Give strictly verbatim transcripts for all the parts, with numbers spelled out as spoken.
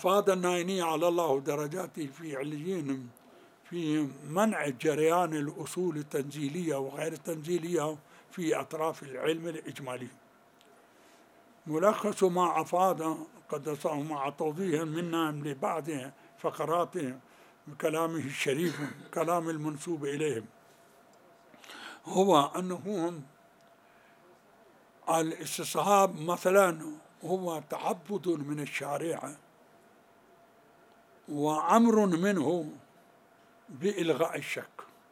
أفاد النايني على الله درجاته في عليين في منع جريان الأصول التنزيلية وغير التنزيلية في أطراف العلم الإجمالي. ملخص ما أفاد قدسه مع توضيح منا لبعض فقرات كلامه الشريف، كلام المنسوب إليهم، هو أنه الاستصحاب مثلا هو تعبد من الشارع وأمر منه بإلغاء الشك،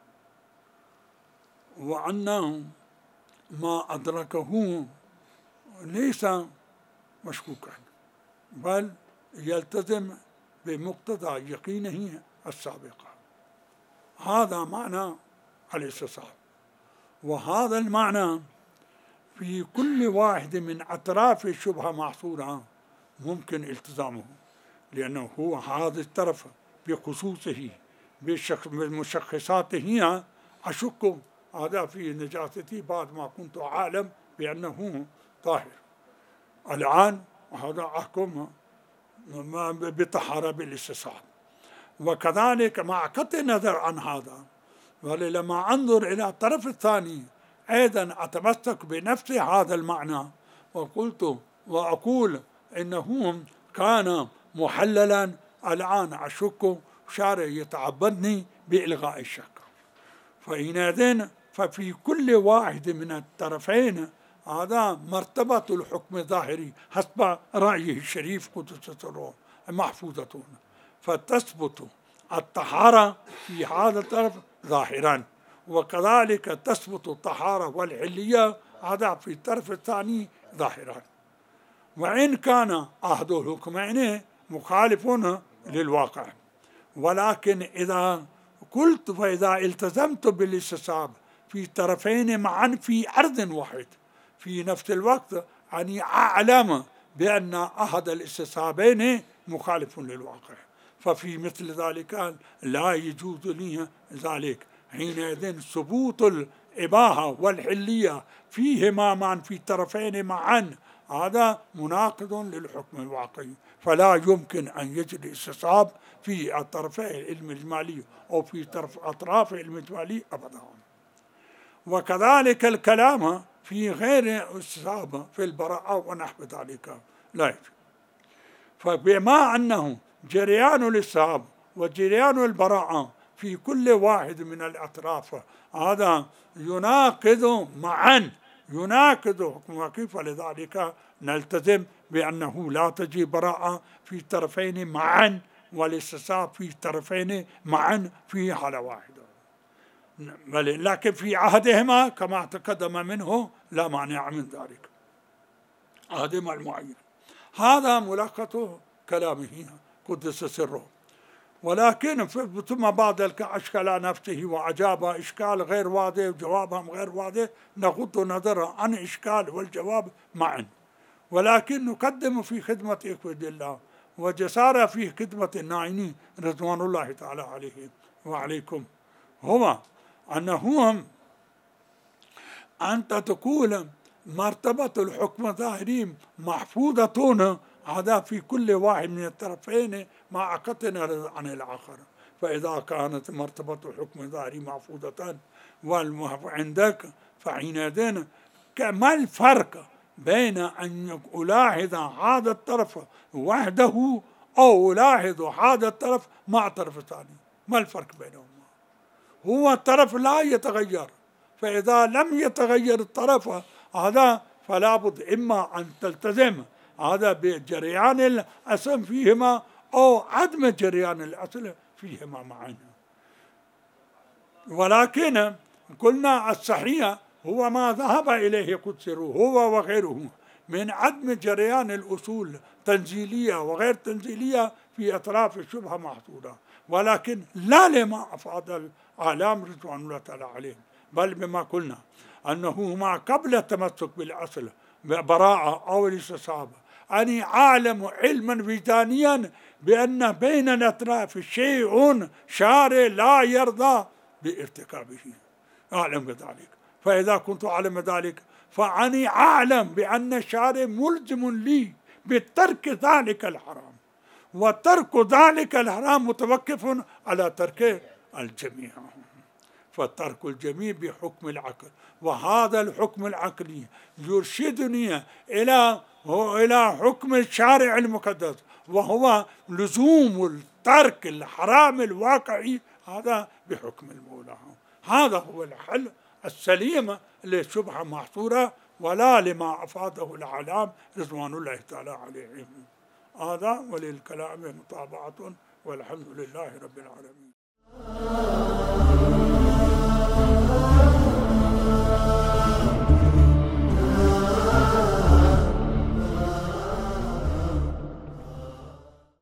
وأنه ما أدركه ليس مشكوكا بل يلتزم بمقتضى يقينه السابق. هذا معنى الاستصحاب، وهذا المعنى في كل واحد من أطراف الشبهة محصورة ممكن التزامه، لأنه هو هذا الطرف بخصوصه بمشخصاته أشك هذا في نجاستي بعد ما كنت أعلم بأنه طاهر. الآن هذا أحكم بطهارة بالاستصحاب. وكذلك مع قطع النظر عن هذا، ولما أنظر إلى الطرف الثاني أيضا أتمسك بنفس هذا المعنى، وقلت وأقول إنه كان محللا، الآن أشك شارع يتعبدني بإلغاء الشك. فحينئذ ففي كل واحد من الطرفين هذا مرتبة الحكم الظاهري حسب رأيه الشريف قدس سره محفوظة، فتثبت الطهارة في هذا الطرف ظاهرا، وكذلك تثبت الطهارة والعلية هذا في الطرف الثاني ظاهرا، وإن كان أحد الحكمين مخالف للواقع. ولكن إذا قلت فإذا التزمت بالاستصحاب في طرفين معا في أرض واحد في نفس الوقت، أني أعلم بأن أحد الاستصحابين مخالف للواقع، ففي مثل ذلك لا يجوز لي ذلك. حينئذ ثبوت الإباحة والحلية فيهما معا في الطرفين معا هذا مناقض للحكم الواقعي، فلا يمكن أن يجري الاستصحاب في الطرفين العلم الإجمالي أو في طرف أطراف العلم الإجمالي أبدا. وكذلك الكلام في غير الاستصحاب في البراءة ونحو ذلك لا يجوز. فبما أنه جريان الاستصحاب وجريان البراءة في كل واحد من الأطراف هذا يناقض معا يناقض حكم كيف، لذلك نلتزم بأنه لا تجي براءة في الطرفين معا والاستصحاب في الطرفين معا في حالة واحدة، لكن في عهدهما كما تقدم منه لا مانع من ذلك، عهدهما المعين. هذا ملخص كلامه قدس سره. ولكن ثم بعد ذلك أشكل نفسه وأجاب إشكال غير واضح وجوابهم غير واضح، نغض النظر عن إشكال والجواب معا، ولكن نقدم في خدمة إخوة الله وجسارة في خدمة الناعمين رضوان الله تعالى عليهم وعليكم، هو أنهم أنت تقول مرتبة الحكم الظاهري محفوظة هذا في كل واحد من الطرفين مع قطع عن الآخر. فإذا كانت مرتبة الحكم الظاهري محفوظة وعندك، فحينئذ ما الفرق بين أن ألاحظ هذا الطرف وحده أو ألاحظ هذا الطرف مع الطرف الثاني؟ ما الفرق بينهما؟ هو الطرف لا يتغير، فإذا لم يتغير الطرف هذا فلا بد إما أن تلتزم هذا بجريان الأصل فيهما أو عدم جريان الأصل فيهما معا. ولكن قلنا الصحيح هو ما ذهب إليه قدسه هو وغيره من عدم جريان الأصول تنزيلية وغير تنزيلية في أطراف الشبهة محصورة، ولكن لا لما أفاد الأعلام رضوان الله تعالى عليهم، بل بما قلنا أنه ما قبل التمسك بالأصل براءة أو الاستصحاب أني أعلم علما وجدانيا بأن بين الأطراف شيء شارع لا يرضى بارتكابه، أعلم بذلك. فإذا كنت أعلم ذلك فأني أعلم بأن الشارع ملزم لي بترك ذلك الحرام، وترك ذلك الحرام متوقف على ترك الجميع، فترك الجميع بحكم العقل، وهذا الحكم العقلي يرشدني إلى إلى حكم الشارع المقدس، وهو لزوم الترك الحرام الواقعي هذا بحكم المولى. هذا هو الحل السليم للشبهة محصورة ولا لما أفاده الأعلام رضوان الله تعالى عليهم. هذا وللكلام مطابعة والحمد لله رب العالمين.